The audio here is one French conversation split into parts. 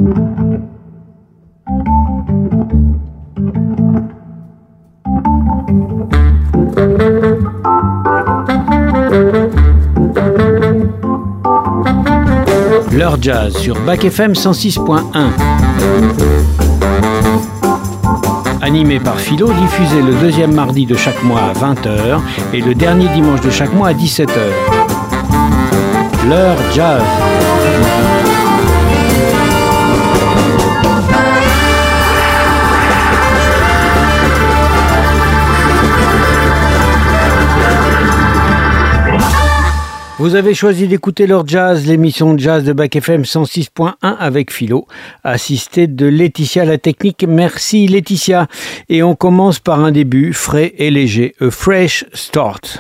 L'heure jazz sur Bac FM 106.1. Animé par Philo, diffusé le deuxième mardi de chaque mois à 20h et le dernier dimanche de chaque mois à 17h. L'heure jazz. Vous avez choisi d'écouter l'heure jazz, l'émission jazz de Bac FM 106.1 avec Philo, assisté de Laetitia la technique. Merci Laetitia. Et on commence par un début frais et léger, a fresh start.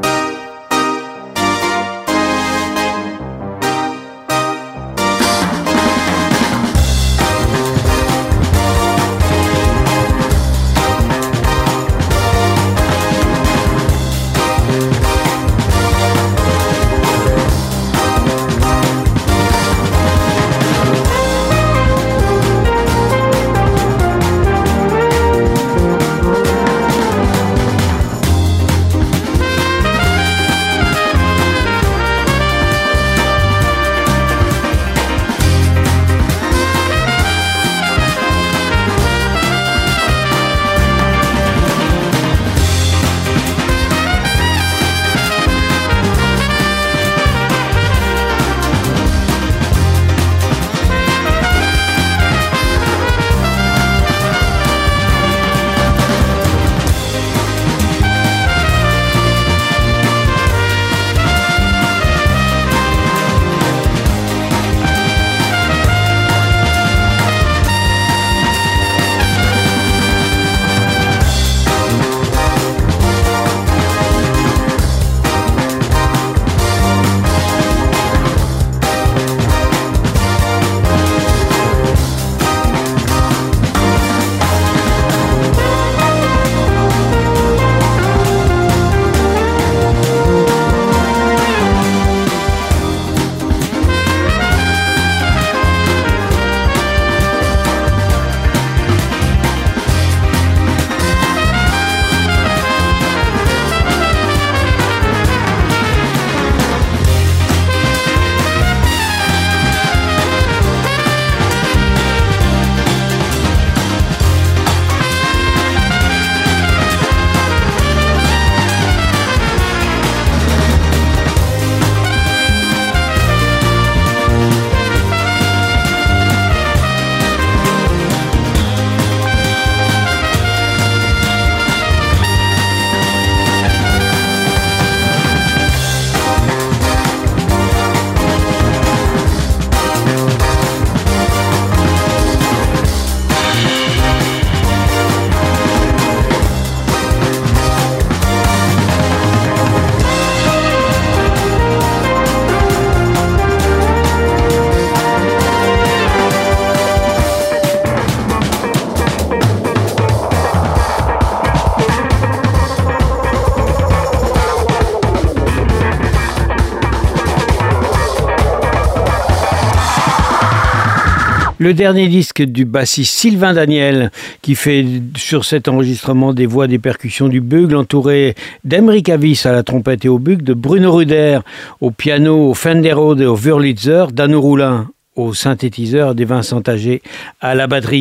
Le dernier disque du bassiste Sylvain Daniel, qui fait sur cet enregistrement des voix, des percussions, du bugle, entouré d'Emeric Avis à la trompette et au bugle, de Bruno Ruder au piano, au Fender Rhodes et au Wurlitzer, d'Anno Roulin au synthétiseur, des Vincent Tager à la batterie.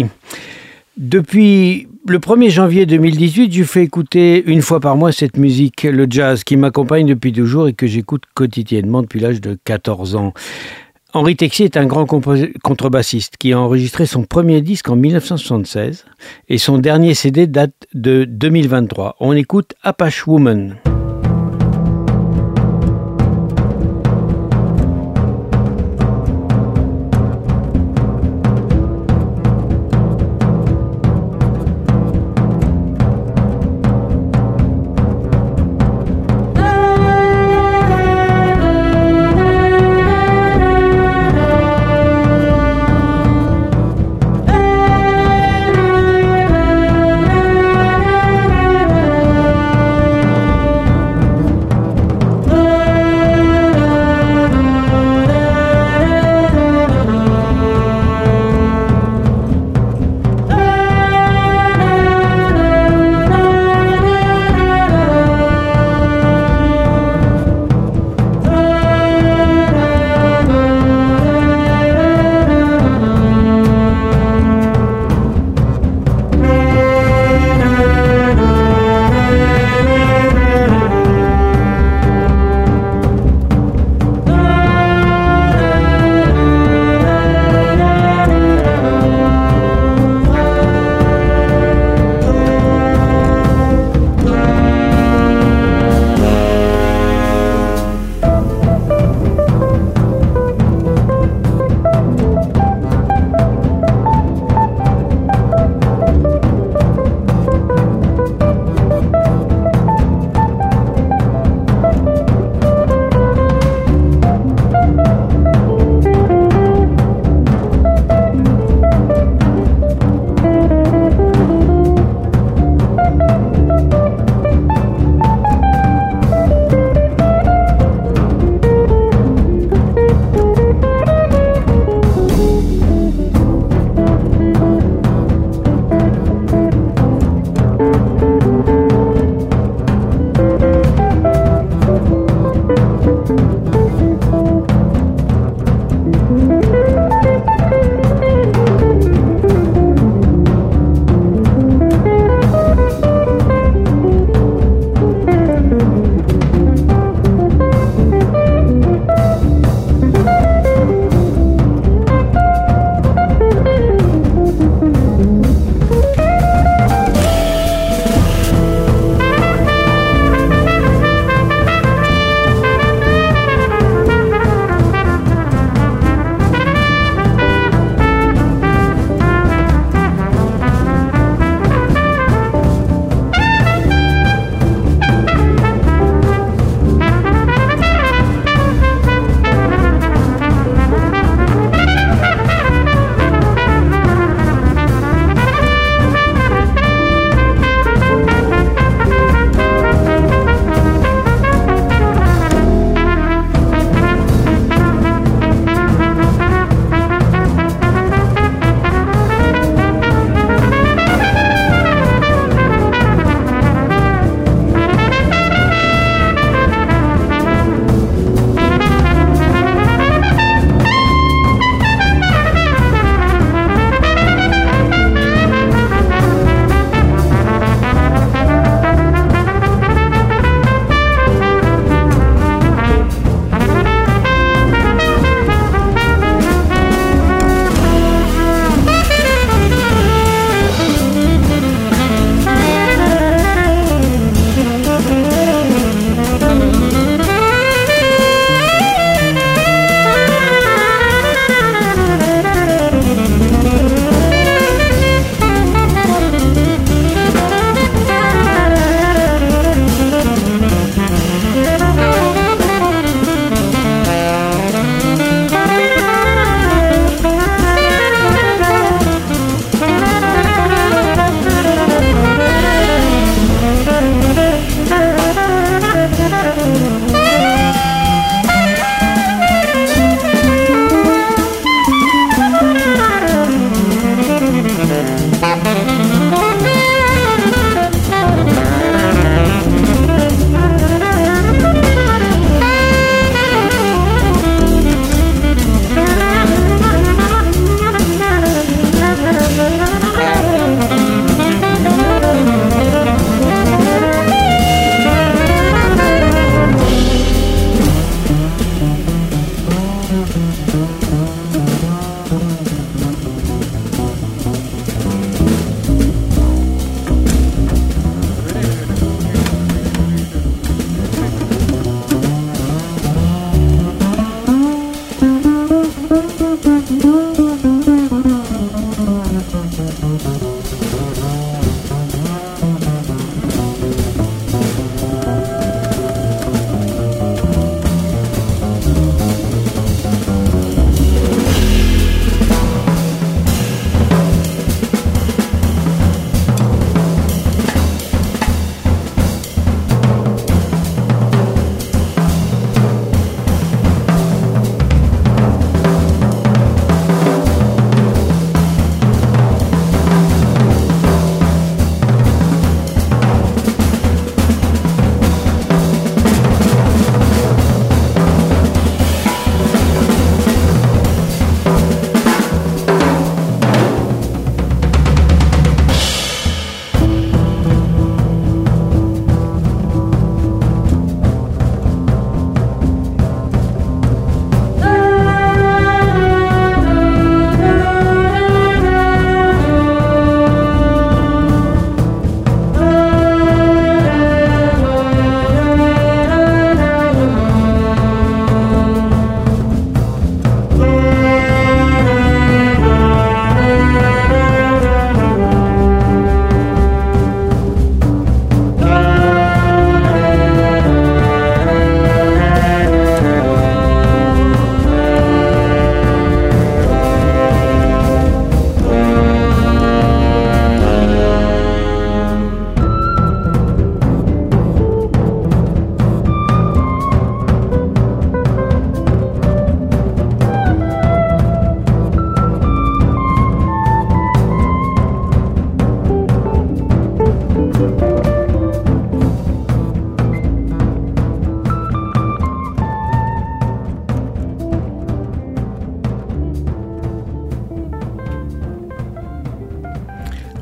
Depuis le 1er janvier 2018, je fais écouter une fois par mois cette musique, le jazz, qui m'accompagne depuis toujours et que j'écoute quotidiennement depuis l'âge de 14 ans. Henri Texier est un grand contrebassiste qui a enregistré son premier disque en 1976 et son dernier CD date de 2023. On écoute Apache Woman.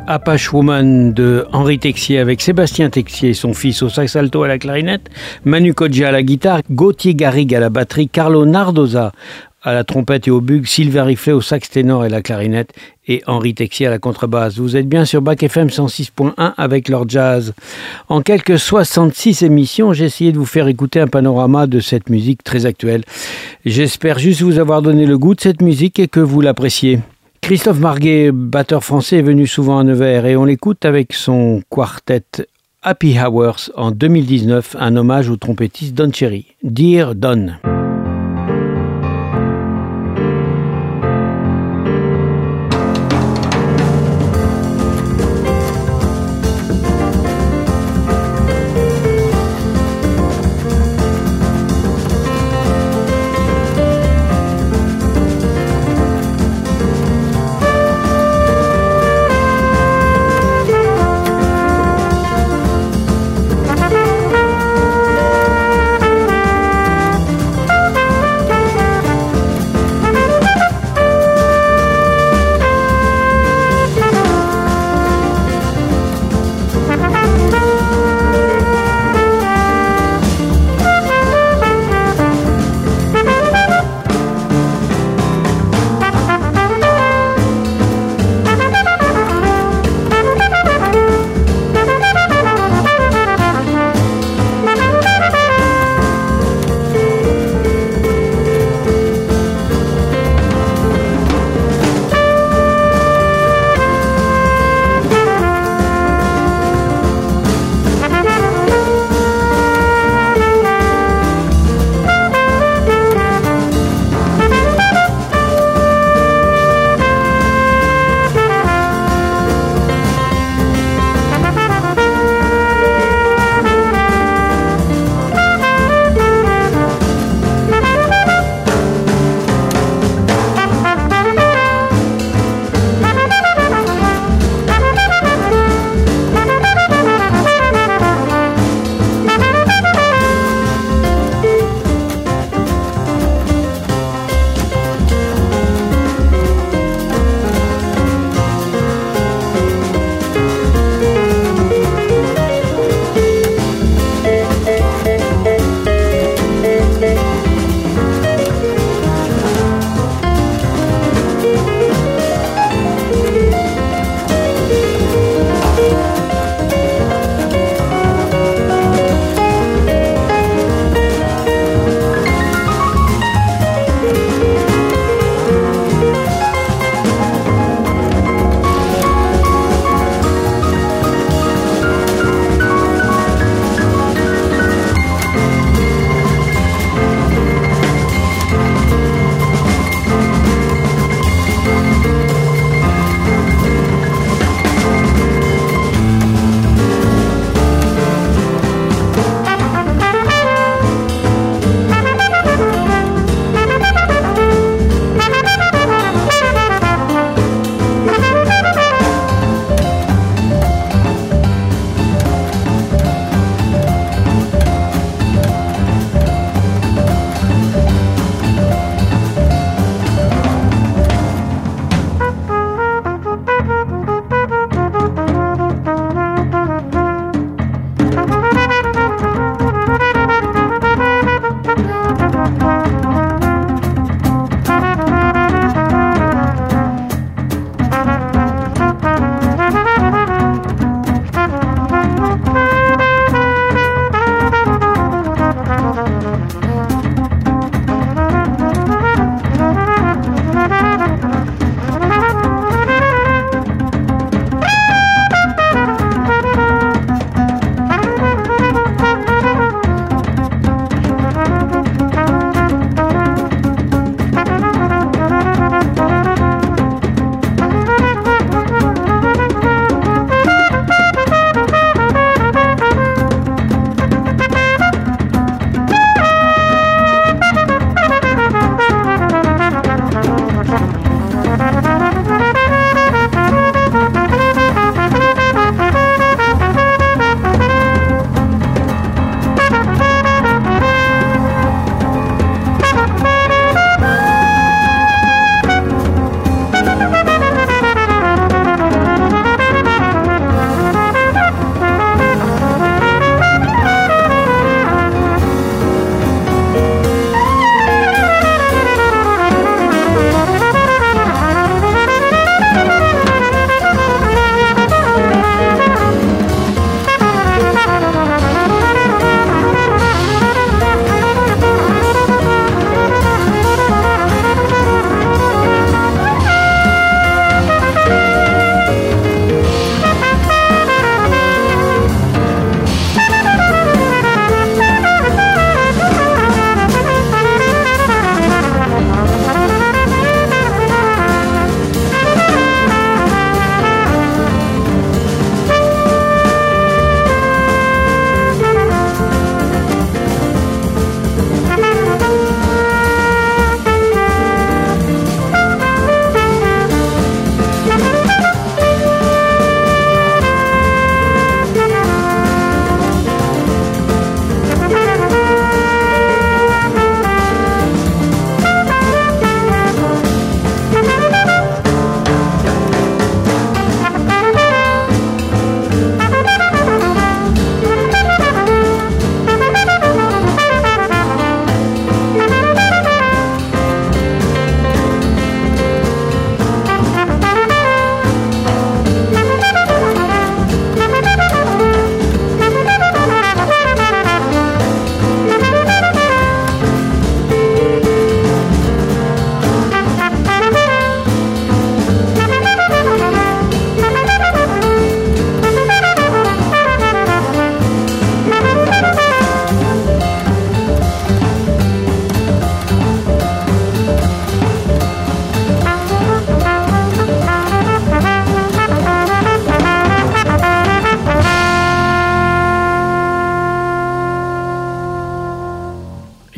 Apache Woman de Henri Texier avec Sébastien Texier, son fils au sax alto à la clarinette, Manu Kodja à la guitare, Gauthier Garrigue à la batterie, Carlo Nardoza à la trompette et au bug, Sylvain Riflet au sax ténor et la clarinette et Henri Texier à la contrebasse. Vous êtes bien sur Bac FM 106.1 avec leur jazz. En quelques 66 émissions, j'ai essayé de vous faire écouter un panorama de cette musique très actuelle. J'espère juste vous avoir donné le goût de cette musique et que vous l'appréciez. Christophe Marguet, batteur français, est venu souvent à Nevers et on l'écoute avec son quartet Happy Hours en 2019, un hommage au trompettiste Don Cherry. Dear Don.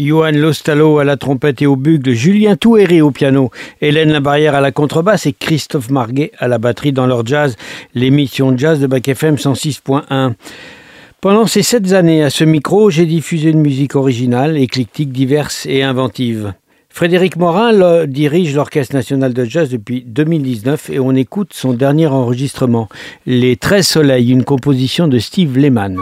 Johan Lostalo à la trompette et au bugle, Julien Touéry au piano, Hélène Labarrière à la contrebasse et Christophe Marguet à la batterie dans leur jazz, l'émission Jazz de Bac FM 106.1. Pendant ces 7 années à ce micro, j'ai diffusé une musique originale, éclectique, diverse et inventive. Frédéric Morin dirige l'Orchestre national de jazz depuis 2019 et on écoute son dernier enregistrement, Les 13 soleils, une composition de Steve Lehman.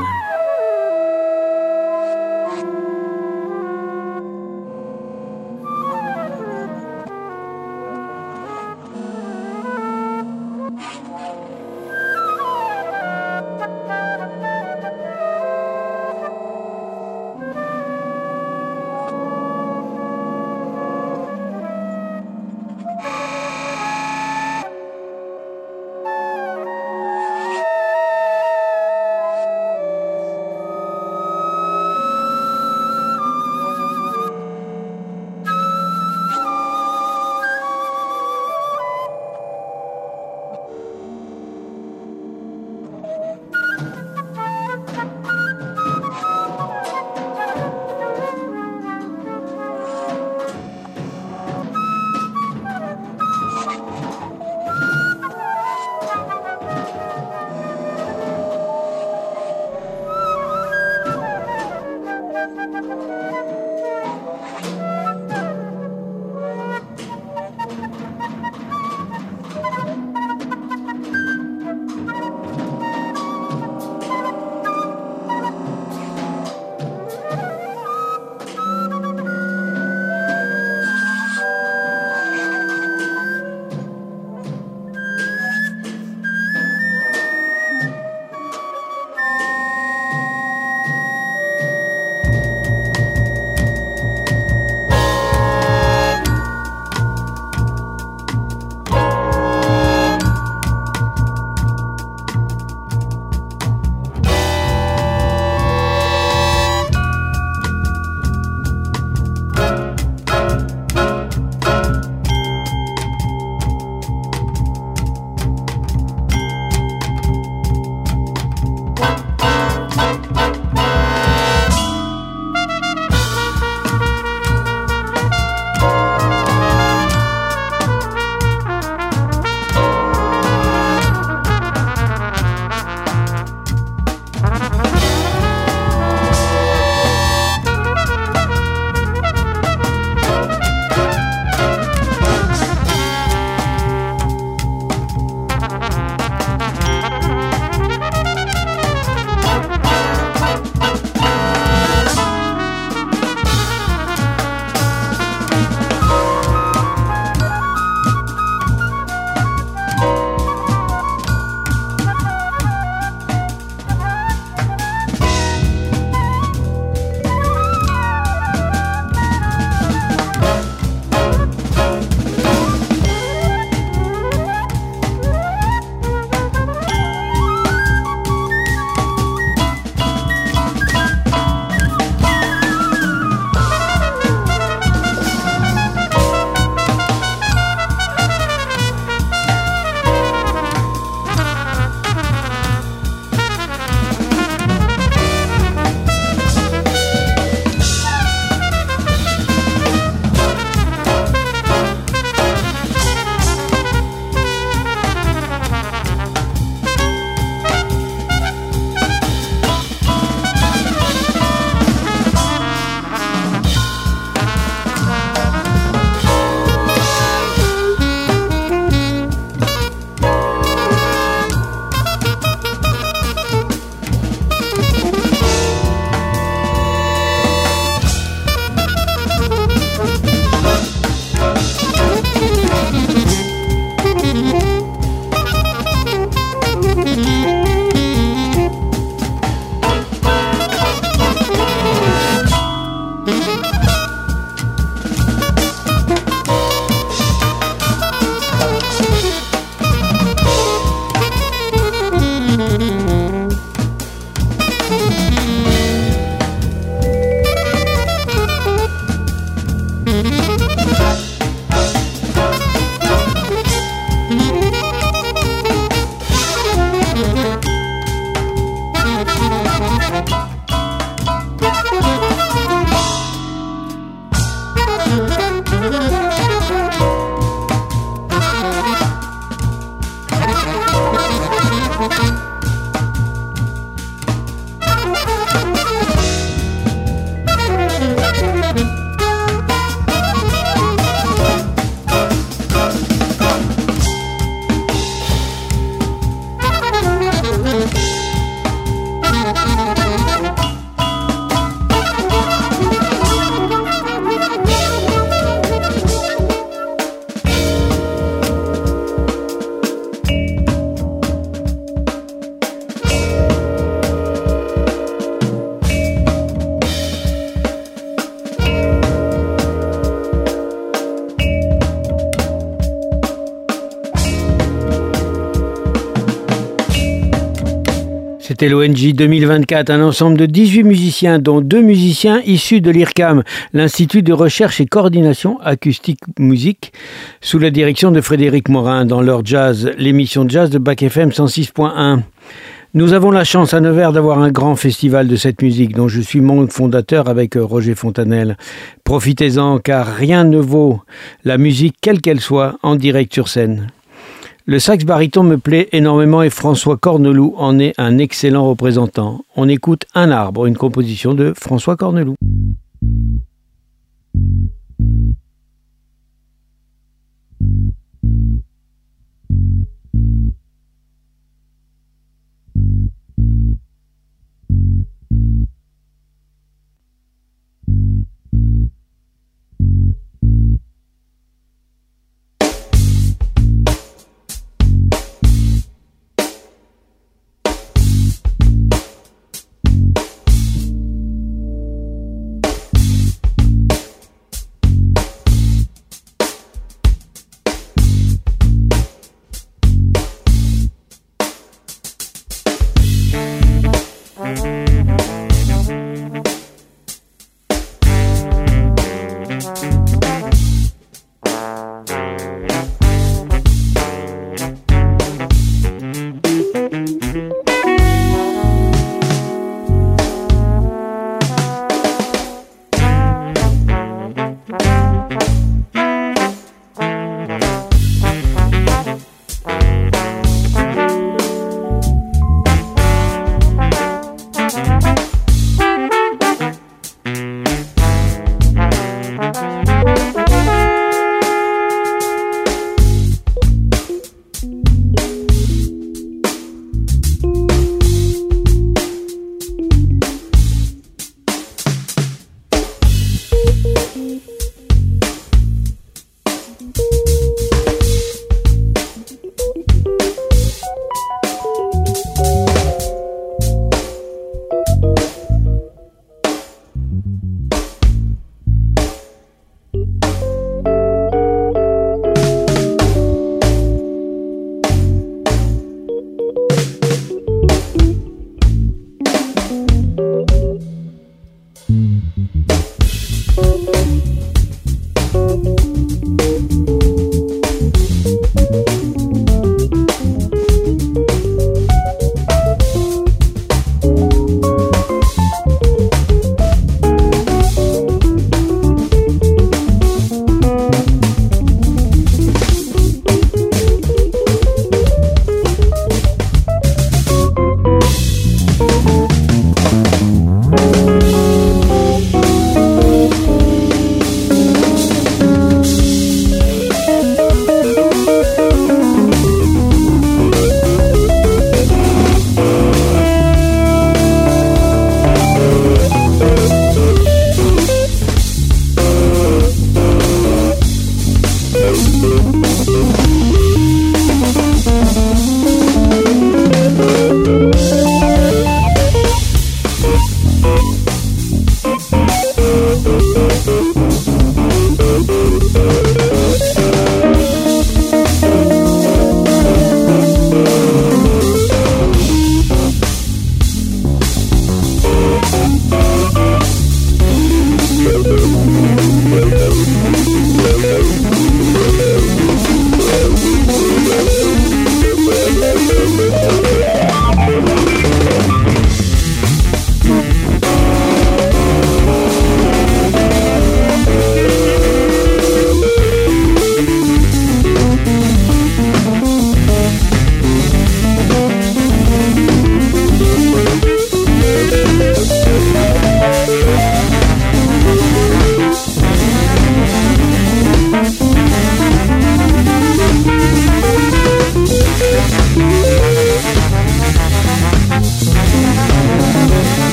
C'était l'ONJ 2024, un ensemble de 18 musiciens, dont 2 musiciens issus de l'IRCAM, l'Institut de recherche et coordination acoustique musique, sous la direction de Frédéric Morin, dans leur jazz, l'émission jazz de Bac FM 106.1. Nous avons la chance à Nevers d'avoir un grand festival de cette musique dont je suis membre fondateur avec Roger Fontanelle. Profitez-en car rien ne vaut la musique quelle qu'elle soit en direct sur scène. Le sax baryton me plaît énormément et François Corneloup en est un excellent représentant. On écoute Un arbre, une composition de François Corneloup.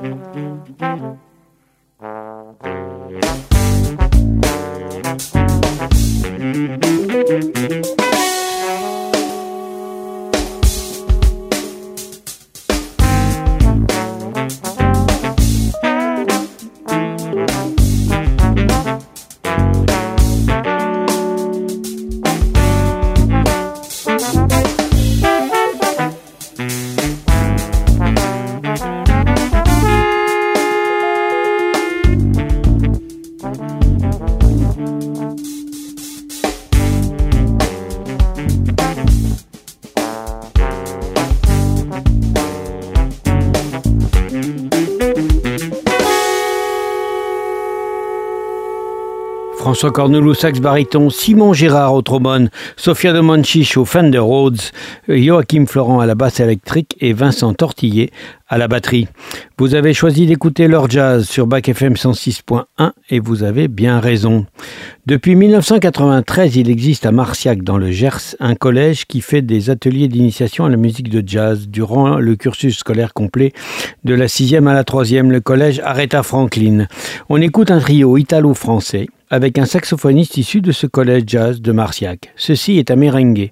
François Cornelou au sax baryton, Simon Girard au trombone, Sofia de Monchich au Fender Rhodes, Joachim Florent à la basse électrique et Vincent Tortillet à la batterie. Vous avez choisi d'écouter leur jazz sur Bac FM 106.1 et vous avez bien raison. Depuis 1993, il existe à Marciac dans le Gers un collège qui fait des ateliers d'initiation à la musique de jazz durant le cursus scolaire complet de la 6e à la 3e, le collège Aretha Franklin. On écoute un trio italo-français avec un saxophoniste issu de ce collège jazz de Marciac. Ceci est un merengue.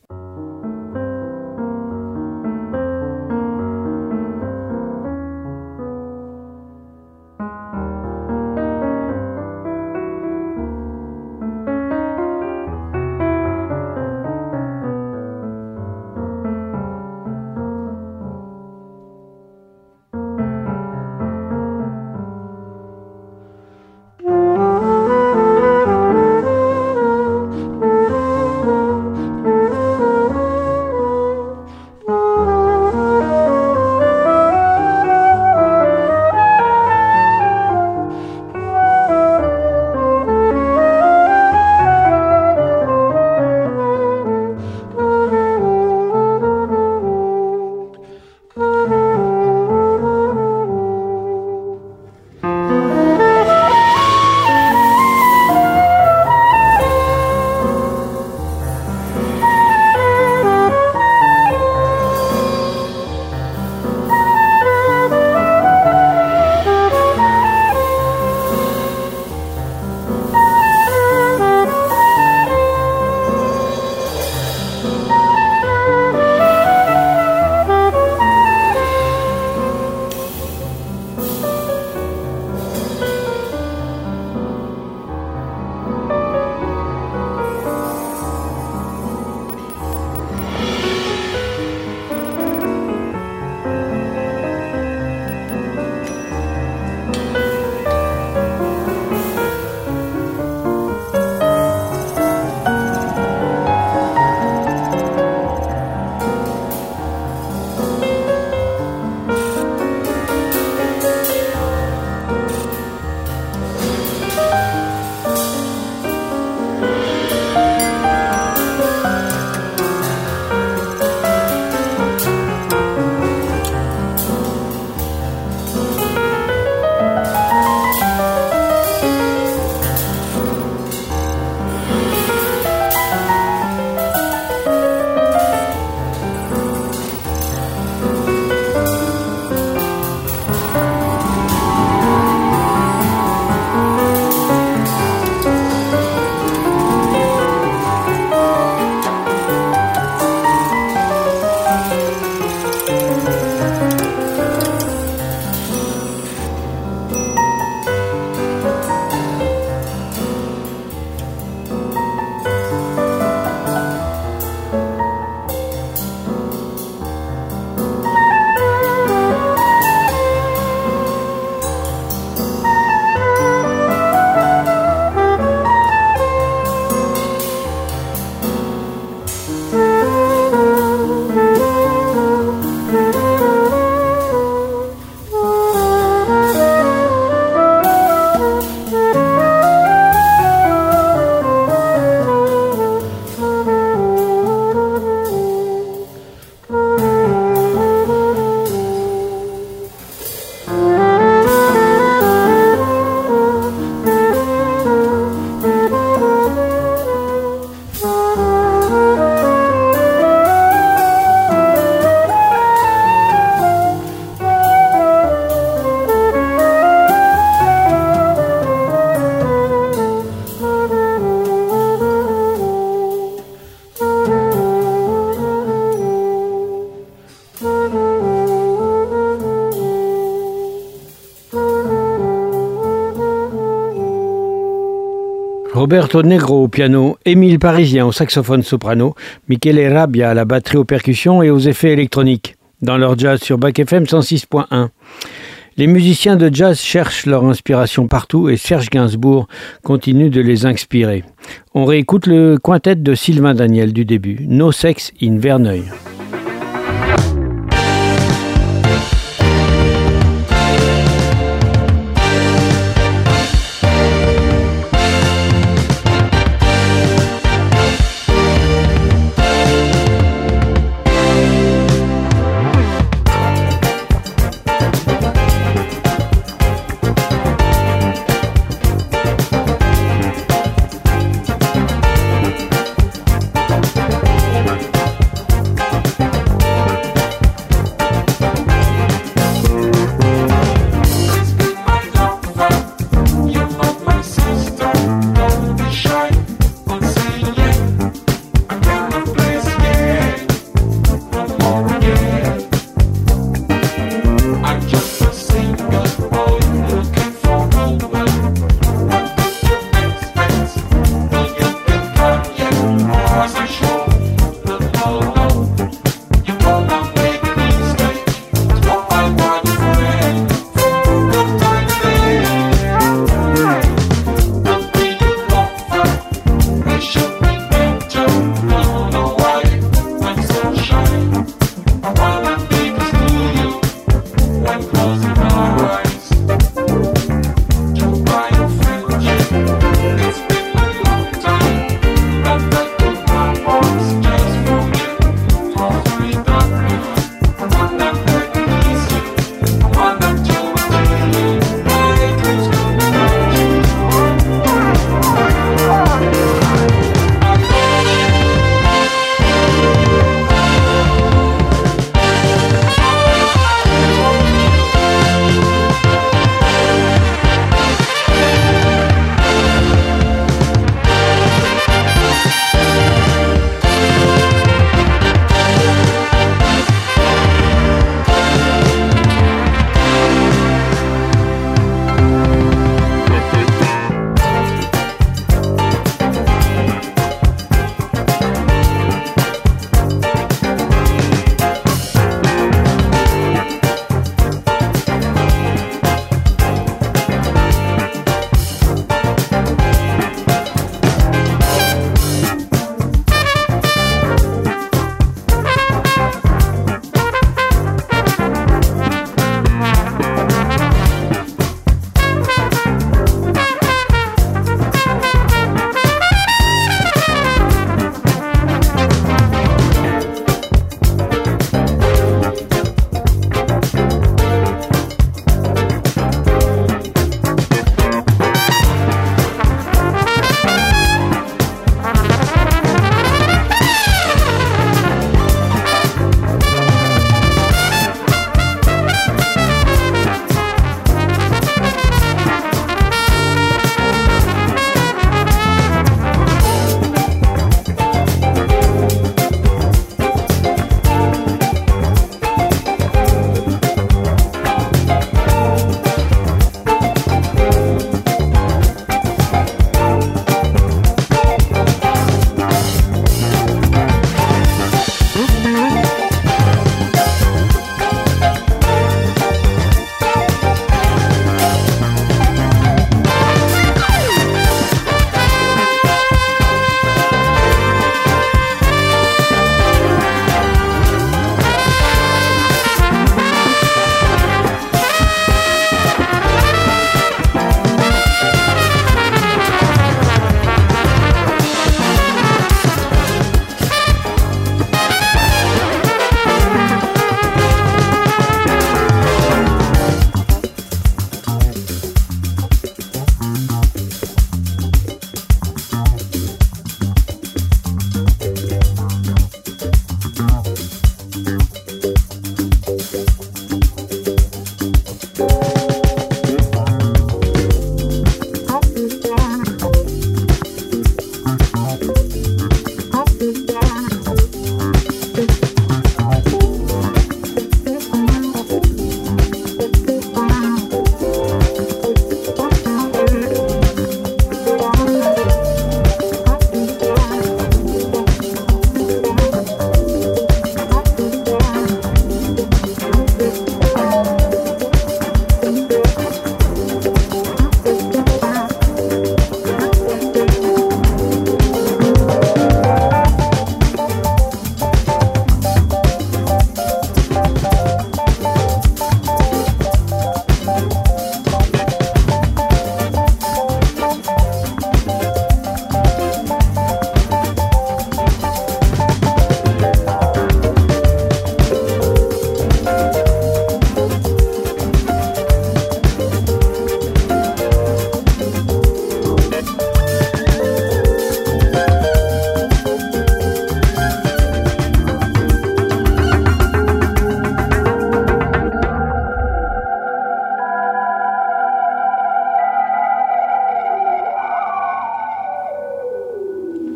Roberto Negro au piano, Émile Parisien au saxophone soprano, Michele Rabbia à la batterie aux percussions et aux effets électroniques, dans leur jazz sur Bac FM 106.1. Les musiciens de jazz cherchent leur inspiration partout et Serge Gainsbourg continue de les inspirer. On réécoute le quintet de Sylvain Daniel du début, No Sex in Verneuil.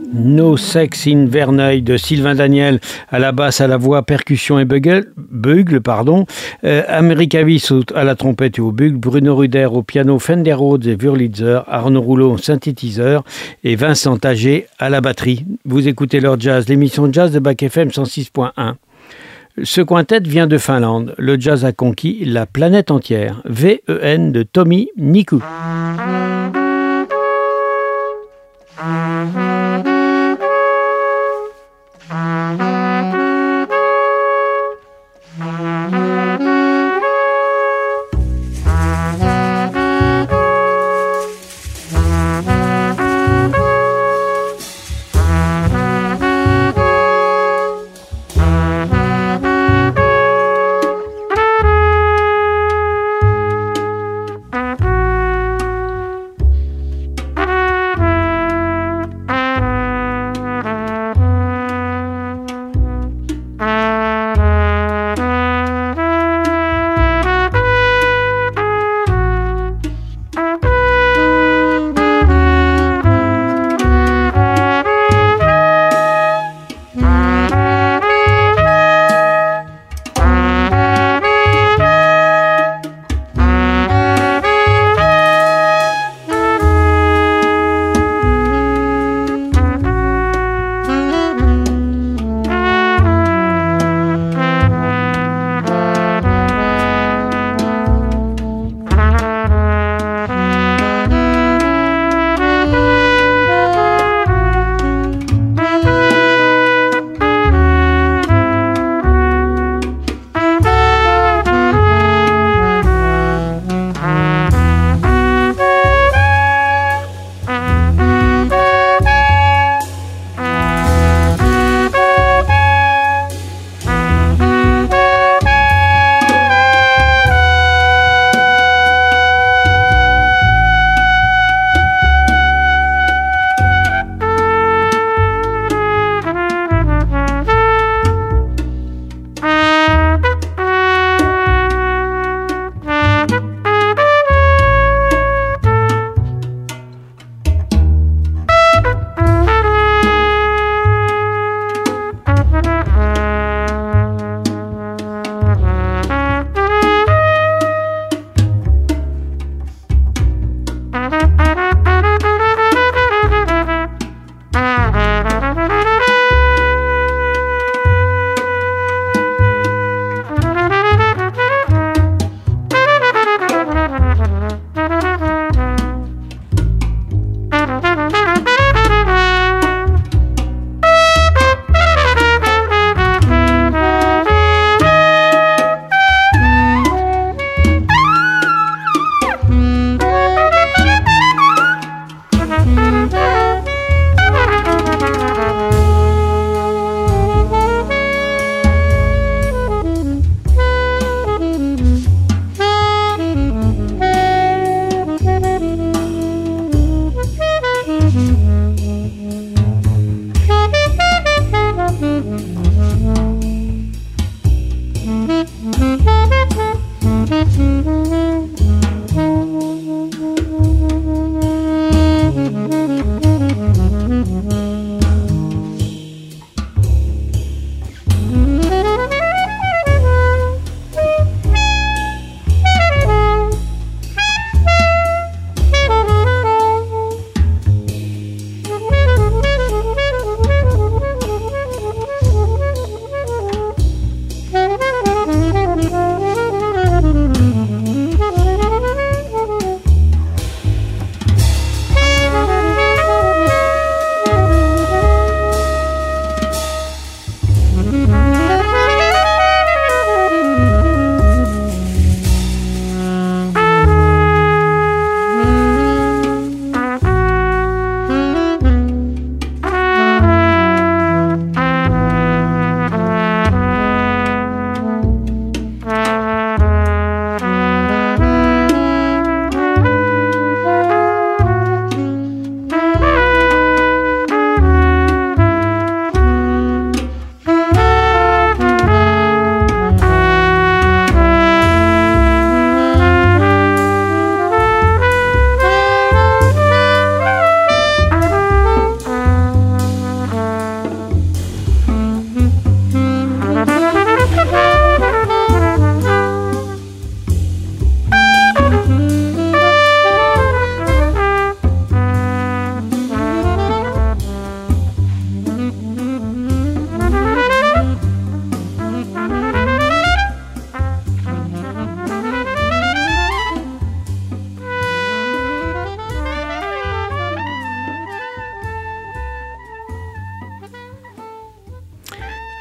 No Sex in Verneuil de Sylvain Daniel à la basse, à la voix, percussion et bugle, America Vis à la trompette et au bugle, Bruno Ruder au piano, Fender Rhodes et Wurlitzer, Arnaud Rouleau au synthétiseur et Vincent Tager à la batterie. Vous écoutez leur jazz, l'émission jazz de Bac FM 106.1. Ce quintet vient de Finlande. Le jazz a conquis la planète entière. VEN de Tommy Niku.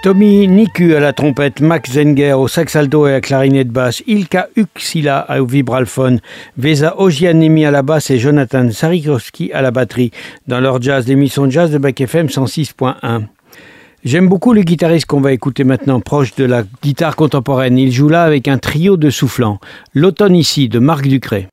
Tommy Niku à la trompette, Max Zenger au sax alto et à la clarinette basse, Ilka Uksila au vibraphone, Vesa Ogianimi à la basse et Jonathan Sarikowski à la batterie dans leur jazz, l'émission Jazz de Bac FM 106.1. J'aime beaucoup le guitariste qu'on va écouter maintenant, proche de la guitare contemporaine. Il joue là avec un trio de soufflants. L'automne ici de Marc Ducret.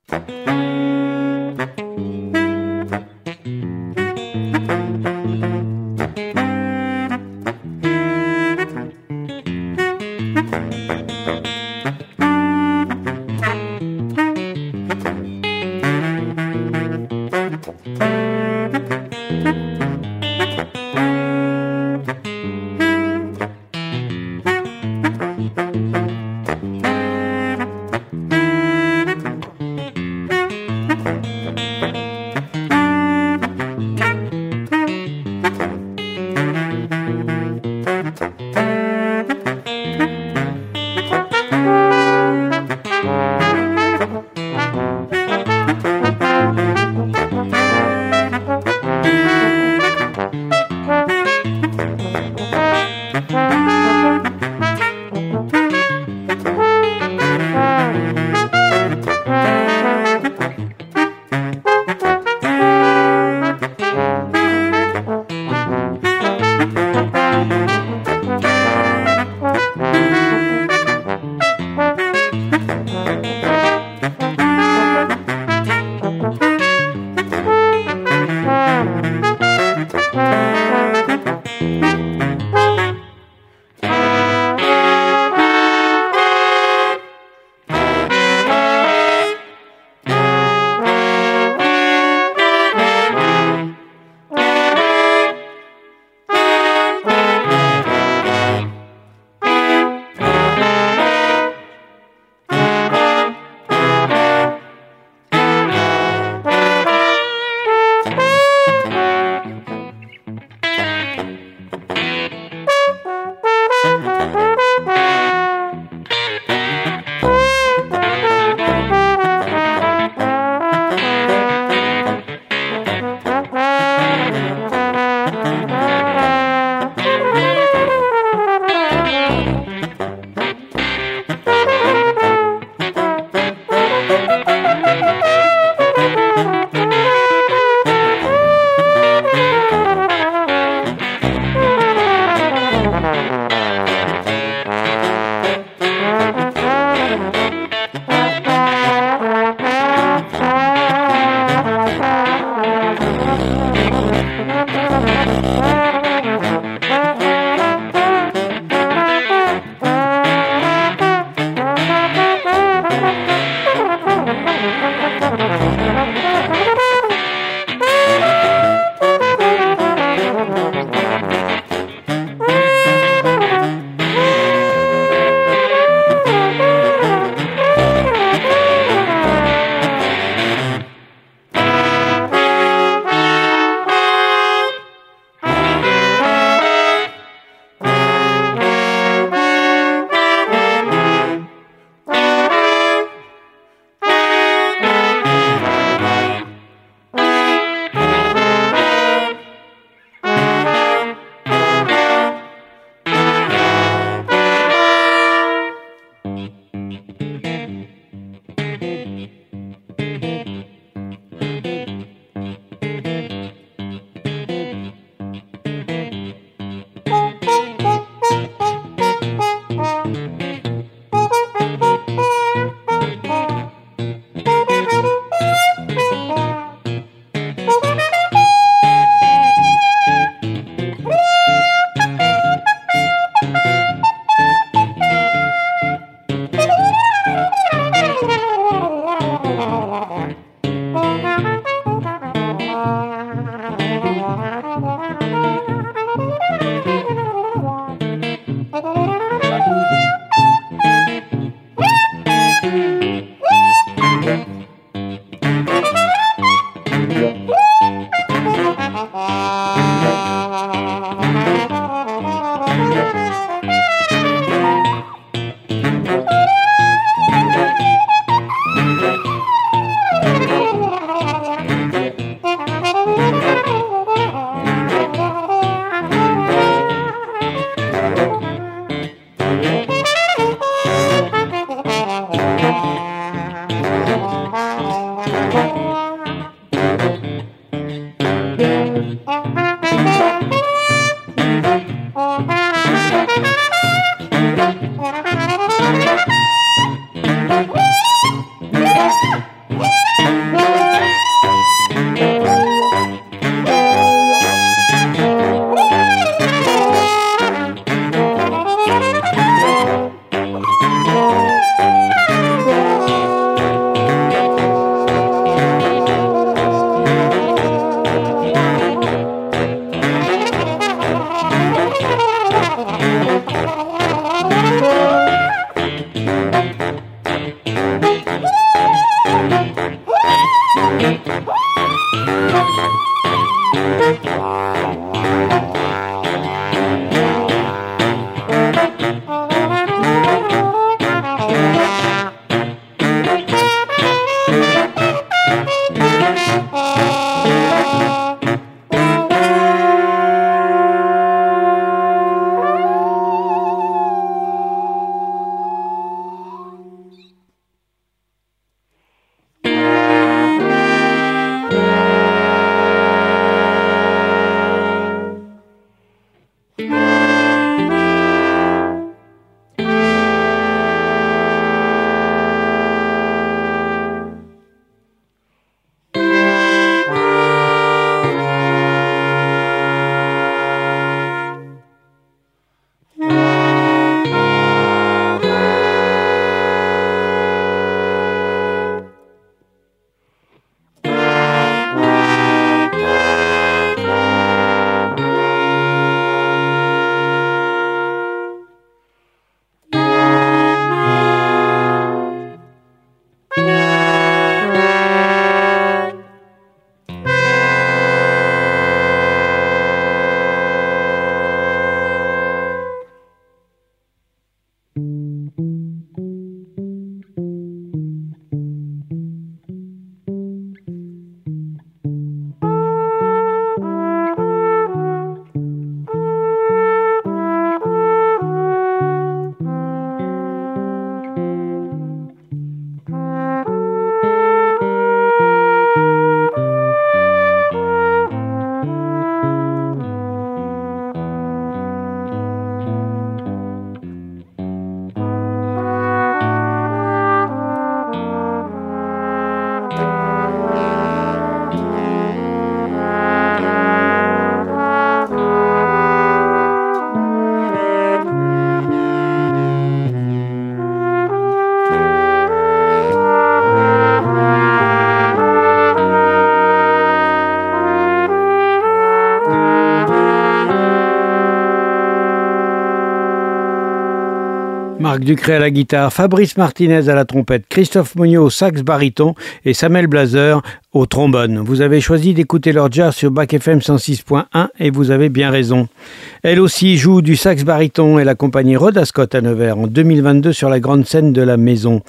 Marc Ducré à la guitare, Fabrice Martinez à la trompette, Christophe Monniot au sax baryton et Samuel Blazer au trombone. Vous avez choisi d'écouter leur jazz sur Bac FM 106.1 et vous avez bien raison. Elle aussi joue du sax baryton et la compagnie Rhoda Scott à Nevers en 2022 sur la grande scène de la maison.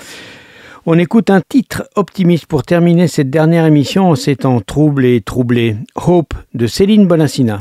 On écoute un titre optimiste pour terminer cette dernière émission en ces temps troubles et troublés. Hope de Céline Bonassina.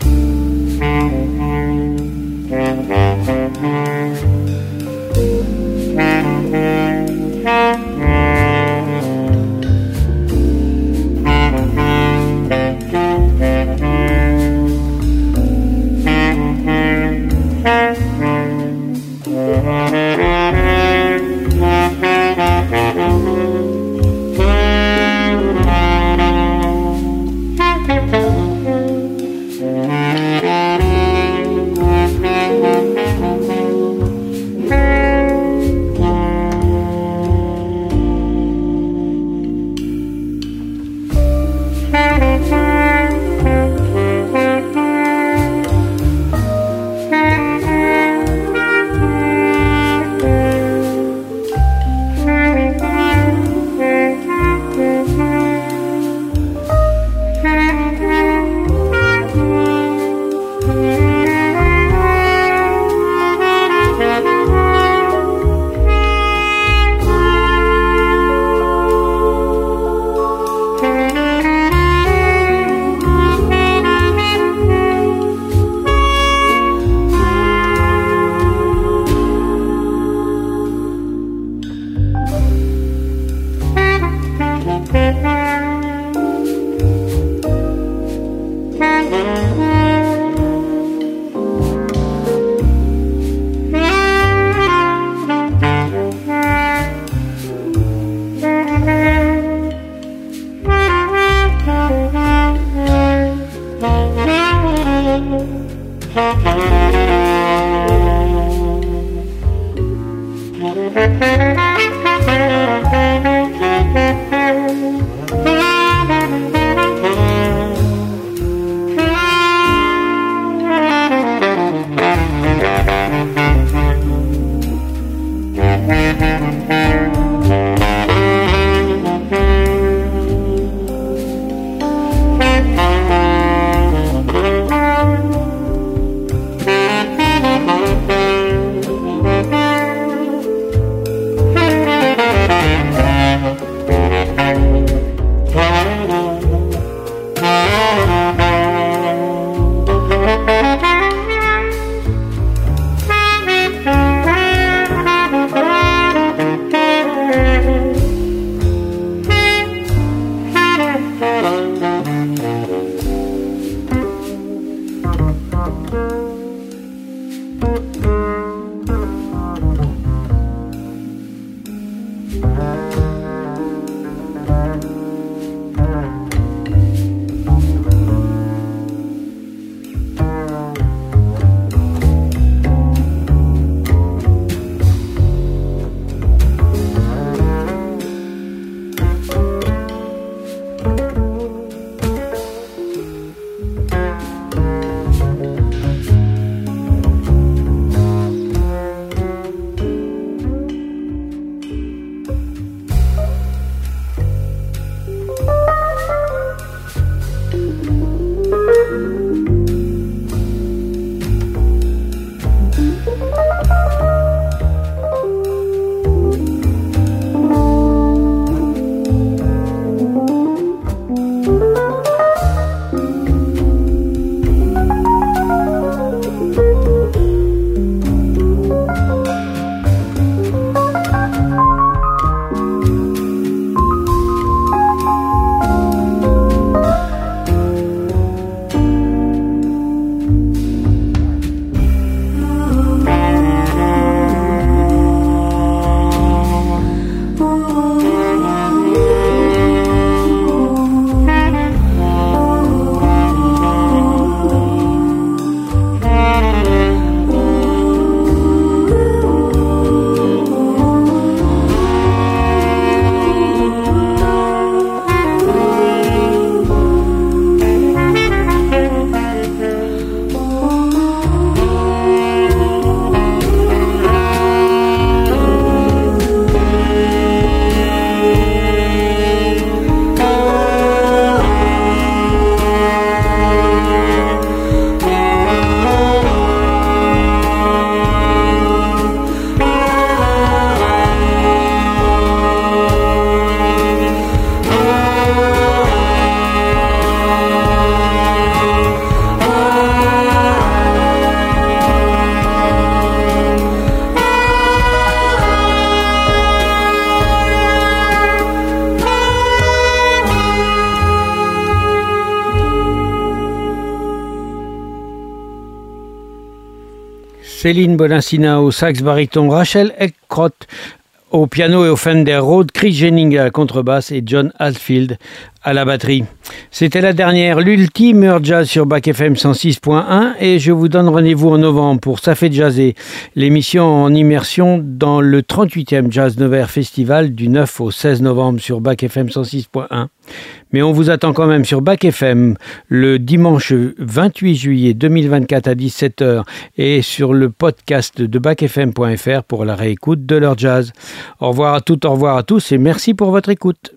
Céline Bolancina au sax baryton, Rachel Eckroth au piano et au Fender Rhodes, Chris Jennings à la contrebasse et John Hatfield à la batterie. C'était la dernière, l'ultime heure jazz sur Bac FM 106.1 et je vous donne rendez-vous en novembre pour Ça fait jazzer, l'émission en immersion dans le 38e Jazz Nevers Festival du 9 au 16 novembre sur Bac FM 106.1. Mais on vous attend quand même sur Bac FM le dimanche 28 juillet 2024 à 17h et sur le podcast de bacfm.fr pour la réécoute de l'heure jazz. Au revoir à toutes, au revoir à tous et merci pour votre écoute.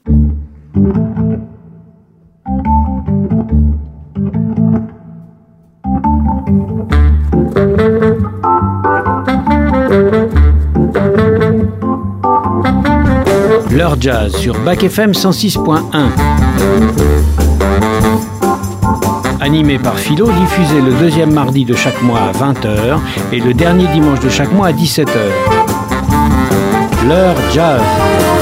L'heure jazz sur Bac FM 106.1. Animé par Philo, diffusé le deuxième mardi de chaque mois à 20h et le dernier dimanche de chaque mois à 17h. L'heure jazz.